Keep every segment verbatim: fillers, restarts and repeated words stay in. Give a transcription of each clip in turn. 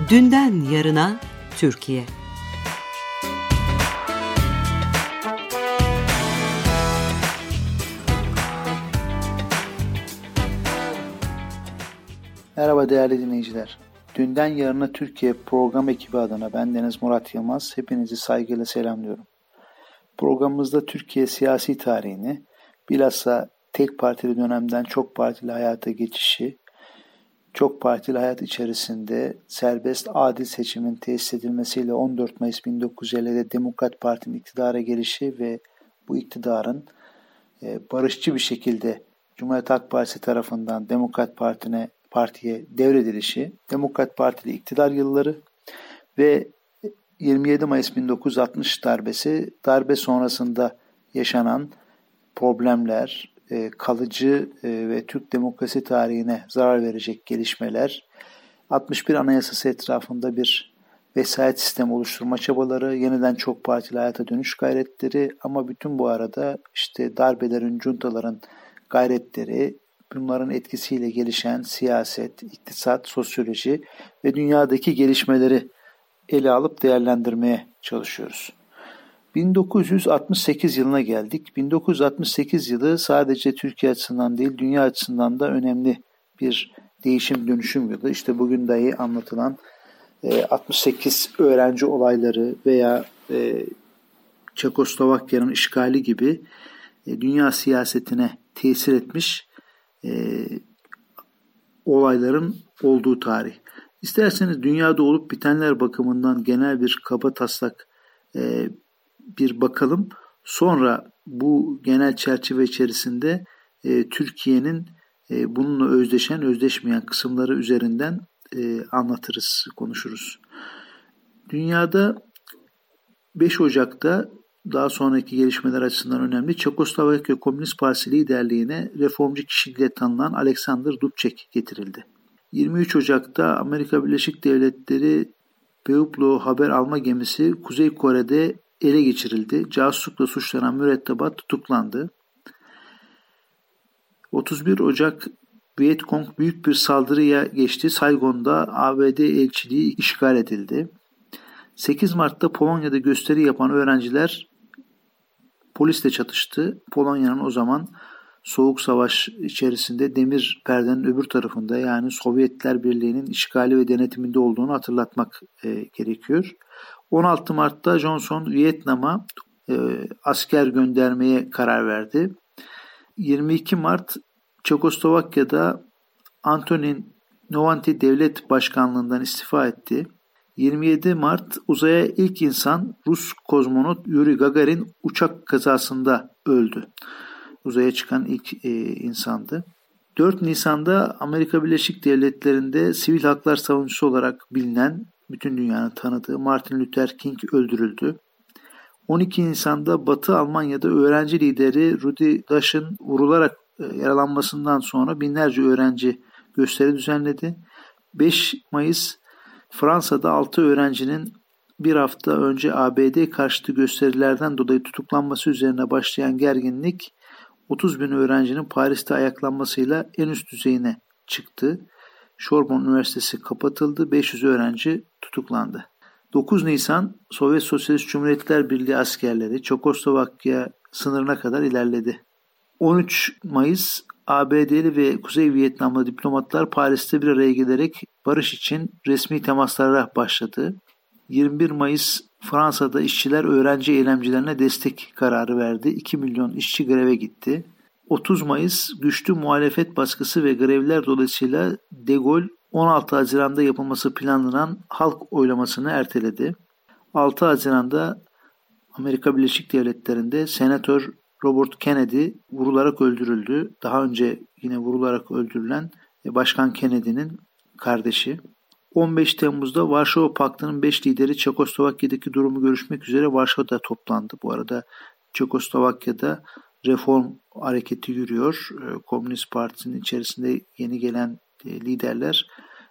Dünden yarına Türkiye. Merhaba değerli dinleyiciler. Dünden Yarına Türkiye program ekibi adına ben Deniz Murat Yılmaz. Hepinizi saygıyla selamlıyorum. Programımızda Türkiye siyasi tarihini, bilhassa tek partili dönemden çok partili hayata geçişi, çok partili hayat içerisinde serbest adil seçimin tesis edilmesiyle on dört Mayıs bin dokuz yüz ellide Demokrat Parti'nin iktidara gelişi ve bu iktidarın barışçı bir şekilde Cumhuriyet Halk Partisi tarafından Demokrat Parti'ne Partiye devredilişi, Demokrat Partili iktidar yılları ve yirmi yedi Mayıs bin dokuz yüz altmış darbesi, darbe sonrasında yaşanan problemler, kalıcı ve Türk demokrasi tarihine zarar verecek gelişmeler, altmış bir Anayasası etrafında bir vesayet sistemi oluşturma çabaları, yeniden çok partili hayata dönüş gayretleri ama bütün bu arada işte darbelerin, juntaların gayretleri, bunların etkisiyle gelişen siyaset, iktisat, sosyoloji ve dünyadaki gelişmeleri ele alıp değerlendirmeye çalışıyoruz. bin dokuz yüz altmış sekiz yılına geldik. bin dokuz yüz altmış sekiz yılı sadece Türkiye açısından değil, dünya açısından da önemli bir değişim dönüşüm yılı. İşte bugün dahi anlatılan altmış sekiz öğrenci olayları veya Çekoslovakya'nın işgali gibi dünya siyasetine tesir etmiş E, olayların olduğu tarih. İsterseniz dünyada olup bitenler bakımından genel bir kabataslak e, bir bakalım. Sonra bu genel çerçeve içerisinde e, Türkiye'nin e, bununla özdeşen, özdeşmeyen kısımları üzerinden e, anlatırız, konuşuruz. Dünyada beş Ocak'ta daha sonraki gelişmeler açısından önemli. Çekoslovakya Komünist Partisi liderliğine reformcu kişiliğiyle tanınan Alexander Dubček getirildi. yirmi üç Ocak'ta Amerika Birleşik Devletleri Pueblo haber alma gemisi Kuzey Kore'de ele geçirildi. Casuslukla suçlanan mürettebat tutuklandı. otuz bir Ocak Vietcong büyük bir saldırıya geçti. Saigon'da A B D elçiliği işgal edildi. sekiz Mart'ta Polonya'da gösteri yapan öğrenciler polisle çatıştı. Polonya'nın o zaman Soğuk Savaş içerisinde demir perdenin öbür tarafında, yani Sovyetler Birliği'nin işgali ve denetiminde olduğunu hatırlatmak e, gerekiyor. on altı Mart'ta Johnson Vietnam'a e, asker göndermeye karar verdi. yirmi iki Mart Çekoslovakya'da Antonin Novanti devlet başkanlığından istifa etti. yirmi yedi Mart uzaya ilk insan Rus kozmonot Yuri Gagarin uçak kazasında öldü. Uzaya çıkan ilk e, insandı. dört Nisan'da Amerika Birleşik Devletleri'nde sivil haklar savunucusu olarak bilinen, bütün dünyanın tanıdığı Martin Luther King öldürüldü. on iki Nisan'da Batı Almanya'da öğrenci lideri Rudi Dutsch'ın vurularak e, yaralanmasından sonra binlerce öğrenci gösteri düzenledi. beş Mayıs Fransa'da altı öğrencinin bir hafta önce A B D karşıtı gösterilerden dolayı tutuklanması üzerine başlayan gerginlik otuz bin öğrencinin Paris'te ayaklanmasıyla en üst düzeyine çıktı. Sorbonne Üniversitesi kapatıldı. beş yüz öğrenci tutuklandı. dokuz Nisan Sovyet Sosyalist Cumhuriyetler Birliği askerleri Çekoslovakya sınırına kadar ilerledi. on üç Mayıs A B D'li ve Kuzey Vietnamlı diplomatlar Paris'te bir araya gelerek barış için resmi temaslara başladı. yirmi bir Mayıs Fransa'da işçiler öğrenci eylemcilerine destek kararı verdi. iki milyon işçi greve gitti. otuz Mayıs güçlü muhalefet baskısı ve grevler dolayısıyla De Gaulle on altı Haziran'da yapılması planlanan halk oylamasını erteledi. altı Haziran'da Amerika Birleşik Devletleri'nde Senatör Robert Kennedy vurularak öldürüldü. Daha önce yine vurularak öldürülen Başkan Kennedy'nin kardeşi. on beş Temmuz'da Varşova Paktı'nın beş lideri Çekoslovakya'daki durumu görüşmek üzere Varşova'da toplandı. Bu arada Çekoslovakya'da reform hareketi yürüyor. Komünist Partisi'nin içerisinde yeni gelen liderler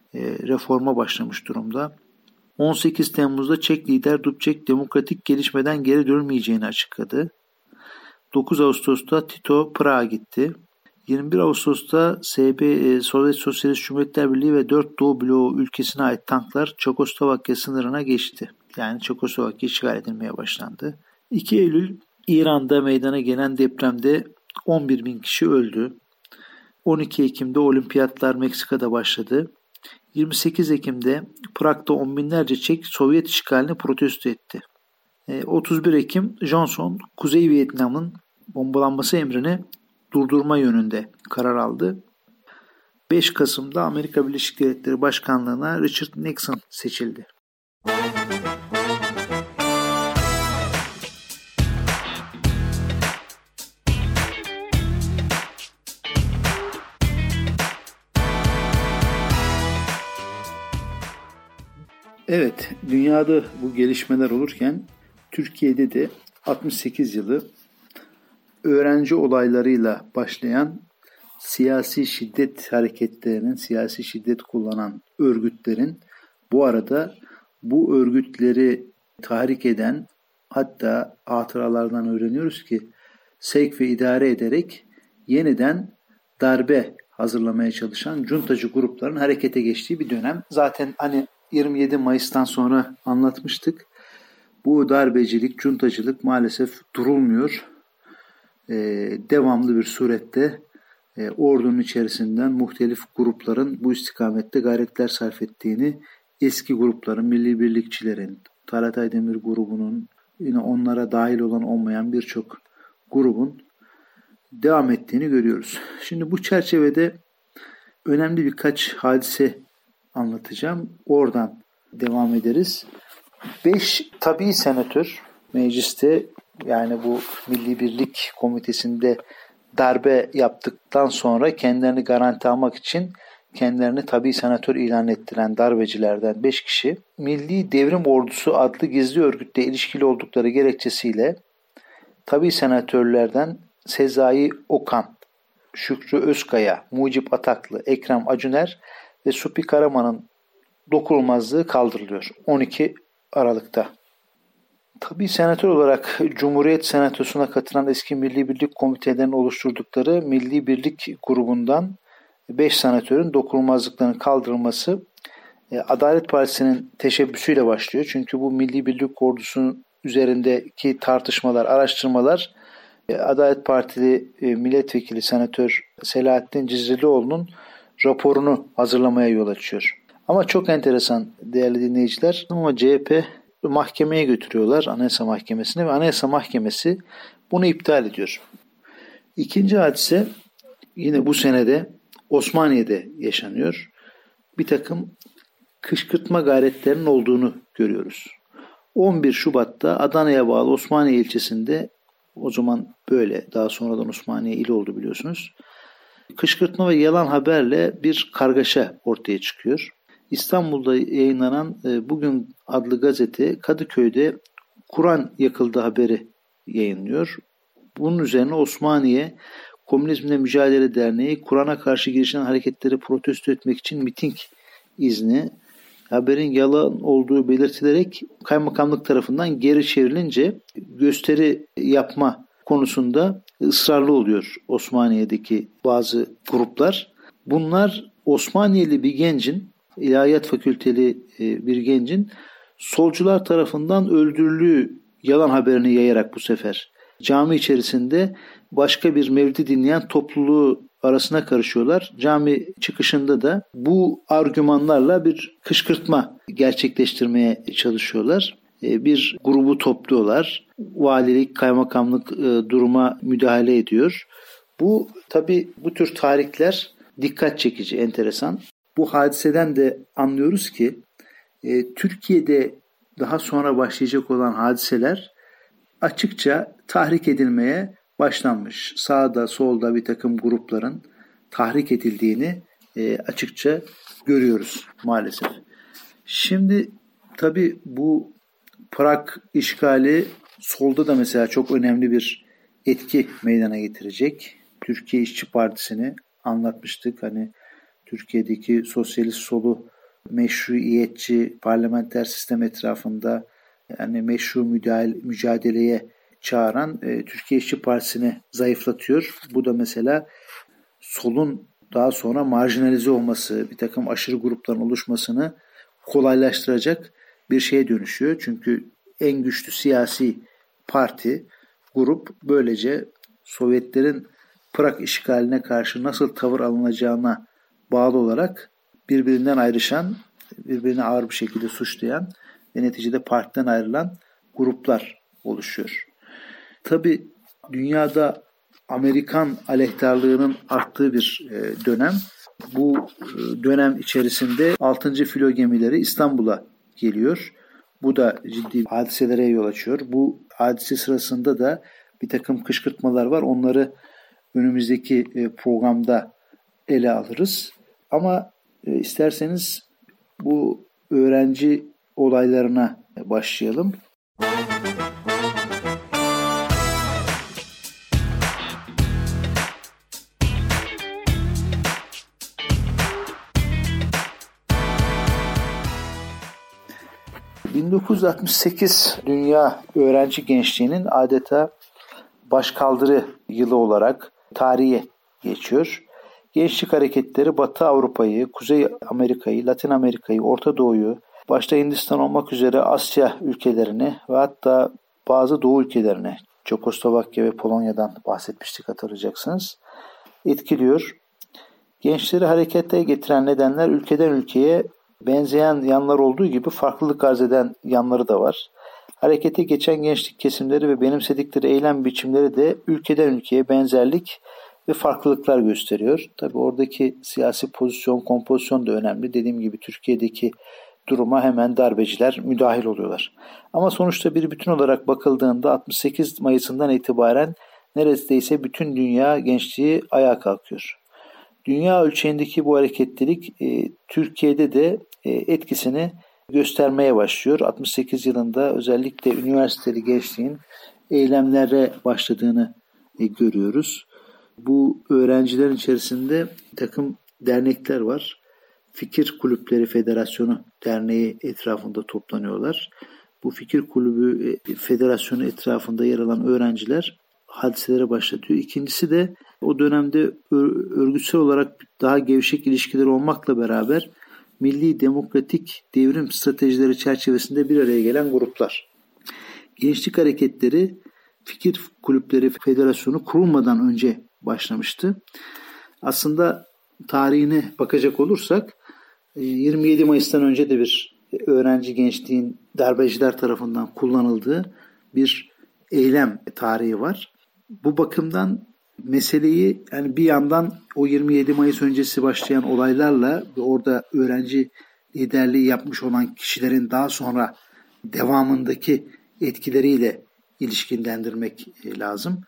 reforma başlamış durumda. on sekiz Temmuz'da Çek lider Dubček demokratik gelişmeden geri dönmeyeceğini açıkladı. dokuz Ağustos'ta Tito Prag'a gitti. yirmi bir Ağustos'ta S B, e, Sovyet Sosyalist Cumhuriyetler Birliği ve dört Doğu bloğu ülkesine ait tanklar Çekoslovakya sınırına geçti. Yani Çekoslovakya işgal edilmeye başlandı. iki Eylül İran'da meydana gelen depremde on bir bin kişi öldü. on iki Ekim'de olimpiyatlar Meksika'da başladı. yirmi sekiz Ekim'de Prag'da on binlerce Çek Sovyet işgalini protesto etti. otuz bir Ekim Johnson, Kuzey Vietnam'ın bombalanması emrini durdurma yönünde karar aldı. beş Kasım'da Amerika Birleşik Devletleri Başkanlığı'na Richard Nixon seçildi. Evet, dünyada bu gelişmeler olurken Türkiye'de de altmış sekiz yılı öğrenci olaylarıyla başlayan siyasi şiddet hareketlerinin, siyasi şiddet kullanan örgütlerin bu arada bu örgütleri tahrik eden, hatta hatıralardan öğreniyoruz ki sevk ve idare ederek yeniden darbe hazırlamaya çalışan cuntacı grupların harekete geçtiği bir dönem. Zaten hani yirmi yedi Mayıs'tan sonra anlatmıştık. Bu darbecilik, cuntacılık maalesef durulmuyor. Ee, devamlı bir surette e, ordunun içerisinden muhtelif grupların bu istikamette gayretler sarf ettiğini, eski grupların, milli birlikçilerin, Talat Aydemir grubunun, yine onlara dahil olan olmayan birçok grubun devam ettiğini görüyoruz. Şimdi bu çerçevede önemli birkaç hadise anlatacağım. Oradan devam ederiz. Beş tabii senatör mecliste, yani bu Milli Birlik Komitesi'nde darbe yaptıktan sonra kendilerini garanti almak için kendilerini tabii senatör ilan ettiren darbecilerden beş kişi Milli Devrim Ordusu adlı gizli örgütle ilişkili oldukları gerekçesiyle tabii senatörlerden Sezai Okan, Şükrü Özkaya, Mucip Ataklı, Ekrem Acuner ve Supi Karaman'ın dokunulmazlığı kaldırılıyor on iki Aralık'ta. Tabii senatör olarak Cumhuriyet Senatosu'na katılan eski Milli Birlik Komitelerinin oluşturdukları Milli Birlik grubundan beş senatörün dokunulmazlıklarının kaldırılması Adalet Partisi'nin teşebbüsüyle başlıyor. Çünkü bu Milli Birlik Ordusu'nun üzerindeki tartışmalar, araştırmalar Adalet Partili Milletvekili Senatör Selahattin Cizrelioğlu'nun raporunu hazırlamaya yol açıyor. Ama çok enteresan değerli dinleyiciler, ama C H P mahkemeye götürüyorlar, Anayasa Mahkemesi'ne, ve Anayasa Mahkemesi bunu iptal ediyor. İkinci hadise yine bu senede Osmaniye'de yaşanıyor. Bir takım kışkırtma gayretlerinin olduğunu görüyoruz. on bir Şubat'ta Adana'ya bağlı Osmaniye ilçesinde, o zaman böyle, daha sonradan Osmaniye il oldu biliyorsunuz, kışkırtma ve yalan haberle bir kargaşa ortaya çıkıyor. İstanbul'da yayınlanan Bugün adlı gazete Kadıköy'de Kur'an yakıldı haberi yayınlıyor. Bunun üzerine Osmaniye Komünizmle Mücadele Derneği Kur'an'a karşı girişen hareketleri protesto etmek için miting izni, haberin yalan olduğu belirtilerek kaymakamlık tarafından geri çevrilince gösteri yapma konusunda ısrarlı oluyor Osmaniye'deki bazı gruplar. Bunlar Osmaniyeli bir gencin, İlahiyat Fakülteli bir gencin solcular tarafından öldürüldüğü yalan haberini yayarak bu sefer cami içerisinde başka bir mevlidi dinleyen topluluğu arasına karışıyorlar. Cami çıkışında da bu argümanlarla bir kışkırtma gerçekleştirmeye çalışıyorlar. Bir grubu topluyorlar. Valilik, kaymakamlık duruma müdahale ediyor. Bu tabii bu tür tarihler dikkat çekici, enteresan. Bu hadiseden de anlıyoruz ki e, Türkiye'de daha sonra başlayacak olan hadiseler açıkça tahrik edilmeye başlanmış. Sağda solda bir takım grupların tahrik edildiğini e, açıkça görüyoruz maalesef. Şimdi tabii bu Prag işgali solda da mesela çok önemli bir etki meydana getirecek. Türkiye İşçi Partisi'ni anlatmıştık. Hani Türkiye'deki sosyalist solu meşruiyetçi parlamenter sistem etrafında, yani meşru mücadeleye çağıran e, Türkiye İşçi Partisi'ni zayıflatıyor. Bu da mesela solun daha sonra marjinalize olması, bir takım aşırı grupların oluşmasını kolaylaştıracak bir şeye dönüşüyor. Çünkü en güçlü siyasi parti, grup böylece Sovyetlerin Prag işgaline karşı nasıl tavır alınacağına bağlı olarak birbirinden ayrışan, birbirini ağır bir şekilde suçlayan ve neticede partiden ayrılan gruplar oluşuyor. Tabii dünyada Amerikan aleyhtarlığının arttığı bir dönem. Bu dönem içerisinde altıncı filo gemileri İstanbul'a geliyor. Bu da ciddi hadiselere yol açıyor. Bu hadise sırasında da bir takım kışkırtmalar var. Onları önümüzdeki programda ele alırız. Ama isterseniz bu öğrenci olaylarına başlayalım. bin dokuz yüz altmış sekiz Dünya Öğrenci Gençliği'nin adeta başkaldırı yılı olarak tarihe geçiyor. Gençlik hareketleri Batı Avrupa'yı, Kuzey Amerika'yı, Latin Amerika'yı, Orta Doğu'yu, başta Hindistan olmak üzere Asya ülkelerini ve hatta bazı Doğu ülkelerini, Çekoslovakya ve Polonya'dan bahsetmiştik hatırlayacaksınız, etkiliyor. Gençleri harekete getiren nedenler ülkeden ülkeye benzeyen yanlar olduğu gibi farklılık arz eden yanları da var. Harekete geçen gençlik kesimleri ve benimsedikleri eylem biçimleri de ülkeden ülkeye benzerlik ve farklılıklar gösteriyor. Tabii oradaki siyasi pozisyon, kompozisyon da önemli. Dediğim gibi Türkiye'deki duruma hemen darbeciler müdahil oluyorlar. Ama sonuçta bir bütün olarak bakıldığında altmış sekiz Mayıs'ından itibaren neredeyse bütün dünya gençliği ayağa kalkıyor. Dünya ölçeğindeki bu hareketlilik e, Türkiye'de de e, etkisini göstermeye başlıyor. altmış sekiz yılında özellikle üniversiteli gençliğin eylemlere başladığını e, görüyoruz. Bu öğrencilerin içerisinde bir takım dernekler var. Fikir Kulüpleri Federasyonu Derneği etrafında toplanıyorlar. Bu Fikir Kulübü e, Federasyonu etrafında yer alan öğrenciler hadiselere başlatıyor. İkincisi de o dönemde örgütsel olarak daha gevşek ilişkileri olmakla beraber milli demokratik devrim stratejileri çerçevesinde bir araya gelen gruplar. Gençlik hareketleri Fikir Kulüpleri Federasyonu kurulmadan önce başlamıştı. Aslında tarihine bakacak olursak yirmi yedi Mayıs'tan önce de bir öğrenci gençliğin darbeciler tarafından kullanıldığı bir eylem tarihi var. Bu bakımdan meseleyi yani bir yandan o yirmi yedi Mayıs öncesi başlayan olaylarla ve orada öğrenci liderliği yapmış olan kişilerin daha sonra devamındaki etkileriyle ilişkilendirmek lazım.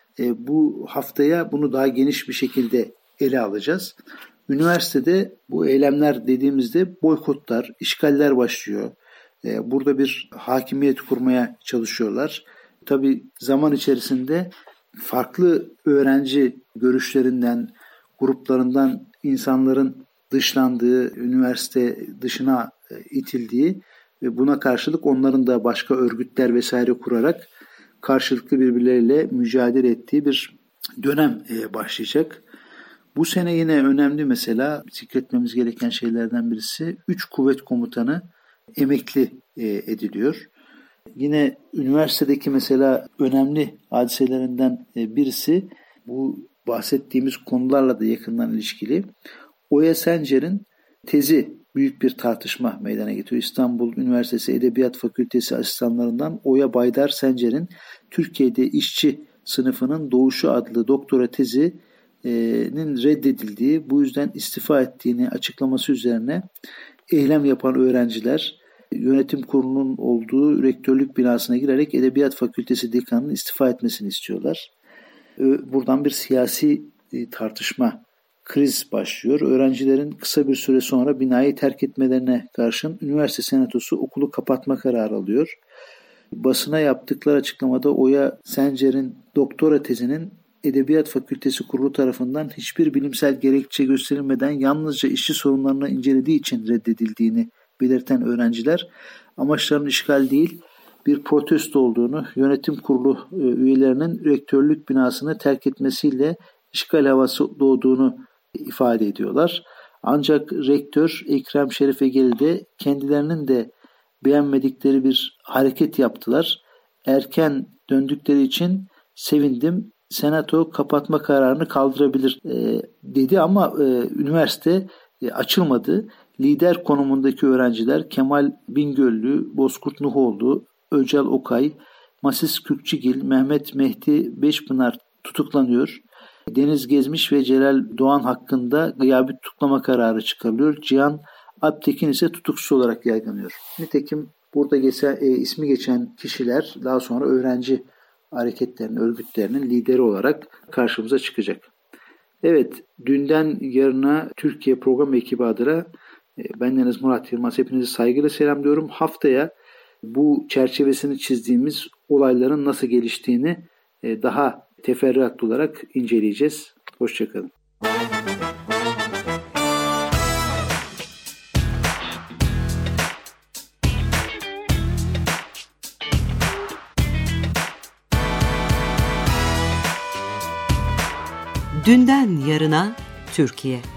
Bu haftaya bunu daha geniş bir şekilde ele alacağız. Üniversitede bu eylemler dediğimizde boykotlar, işgaller başlıyor. Burada bir hakimiyet kurmaya çalışıyorlar. Tabii zaman içerisinde farklı öğrenci görüşlerinden, gruplarından insanların dışlandığı, üniversite dışına itildiği ve buna karşılık onların da başka örgütler vesaire kurarak karşılıklı birbirleriyle mücadele ettiği bir dönem başlayacak. Bu sene yine önemli mesela zikretmemiz gereken şeylerden birisi üç kuvvet komutanı emekli ediliyor. Yine üniversitedeki mesela önemli hadiselerinden birisi bu bahsettiğimiz konularla da yakından ilişkili. Oya Sencer'in tezi büyük bir tartışma meydana getiriyor. İstanbul Üniversitesi Edebiyat Fakültesi asistanlarından Oya Baydar Sencer'in Türkiye'de işçi sınıfının doğuşu adlı doktora tezinin reddedildiği, bu yüzden istifa ettiğini açıklaması üzerine eylem yapan öğrenciler yönetim kurulunun olduğu rektörlük binasına girerek Edebiyat Fakültesi dekanının istifa etmesini istiyorlar. Buradan bir siyasi tartışma, kriz başlıyor. Öğrencilerin kısa bir süre sonra binayı terk etmelerine karşın üniversite senatosu okulu kapatma kararı alıyor. Basına yaptıkları açıklamada Oya Sencer'in doktora tezinin Edebiyat Fakültesi Kurulu tarafından hiçbir bilimsel gerekçe gösterilmeden yalnızca işçi sorunlarını incelediği için reddedildiğini belirten öğrenciler amaçlarının işgal değil bir protesto olduğunu, yönetim kurulu üyelerinin rektörlük binasını terk etmesiyle işgal havası doğduğunu ifade ediyorlar. Ancak rektör Ekrem Şerif Egeli de kendilerinin de beğenmedikleri bir hareket yaptılar. Erken döndükleri için sevindim. Senato kapatma kararını kaldırabilir e, dedi ama e, üniversite e, açılmadı. Lider konumundaki öğrenciler Kemal Bingöllü, Bozkurt Nuhoğlu, Öcal Okay, Masis Kürkçigil, Mehmet Mehdi Beşpınar tutuklanıyor. Deniz Gezmiş ve Celal Doğan hakkında gıyabi tutuklama kararı çıkarılıyor. Cihan Alptekin ise tutuksuz olarak yargılanıyor. Nitekim burada geçen, e, ismi geçen kişiler daha sonra öğrenci hareketlerinin, örgütlerinin lideri olarak karşımıza çıkacak. Evet, dünden yarına Türkiye program ekibi adına e, bendeniz Murat Yılmaz, hepinizi saygıyla selamlıyorum. Haftaya bu çerçevesini çizdiğimiz olayların nasıl geliştiğini e, daha teferruatlı olarak inceleyeceğiz. Hoşçakalın. Dünden yarına Türkiye.